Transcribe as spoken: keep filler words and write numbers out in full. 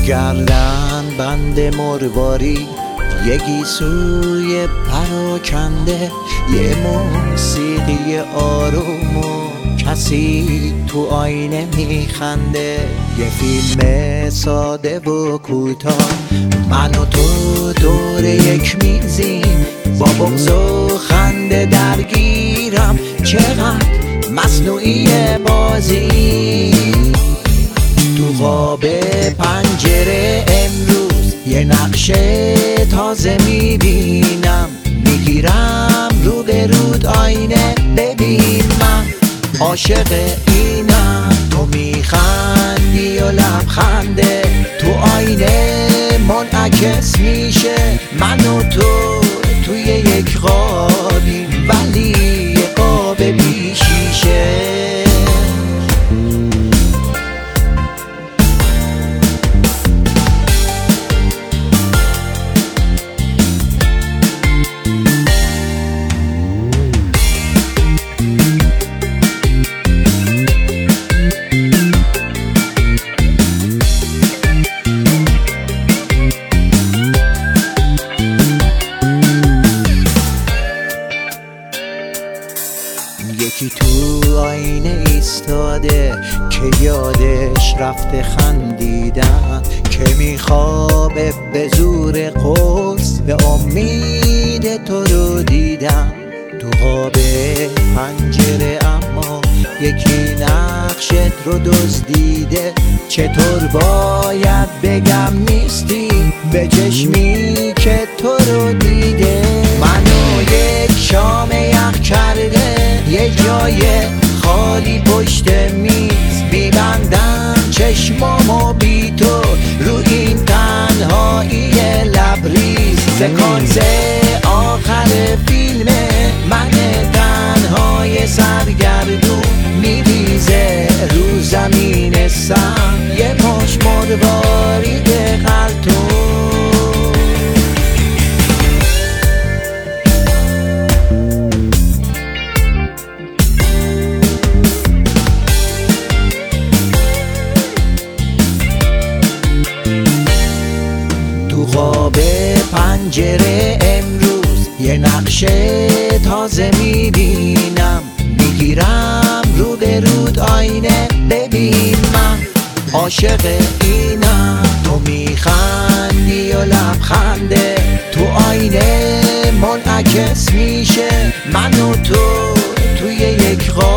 گردن بند مرواری، یه گیسوی پراکنده، یه موسیقی آروم و کسی تو آینه میخنده. یه فیلم ساده و کوتاه، من و تو دور یک میزیم، با بغض و خنده درگیرم، چقدر مصنوعی بازی. تو خواب پنجره امروز یه نقشه تازه میبینم، میگیرم رو به رود آینه، ببین من عاشق اینم. تو میخندی و لبخنده تو آینه منعکس میشه، من و تو توی یک قابیم ولی یه قاب بی شیشه. یکی تو آینه ایستاده که یادش رفته خندیدن، که میخوابه به زور قرص، به امید تو رو دیدم. تو خواب پنجره اما یکی نقشت رو دزدیده، چطور باید بگم نیستی به چشمی که تو رو دیده. منو یک شام یخ کرده یه جای خالی پشت میز، میبندم چشمامو بی تو رو این تنهایی لبریز. سکانس آخر فیلم من تنهای سرگردون، میریزه رو زمین سم یه مش مروارید خلطون. خواب پنجره امروز یه نقشه تازه میبینم، میگیرم رو به رود آینه، ببین من عاشق اینم. تو میخندی و لبخنده تو آینه منعکس میشه، من و تو توی یک خواب